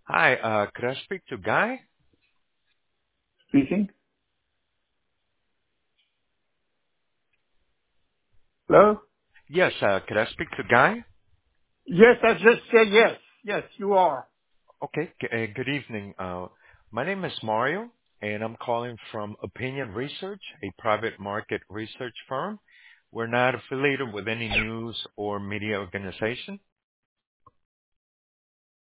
Hi, could I speak to Guy? Speaking. Hello? Yes, could I speak to Guy? Yes, I just said yes. Yes, you are. Okay, good evening. My name is Mario, and I'm calling from Opinion Research, a private market research firm. We're not affiliated with any news or media organization.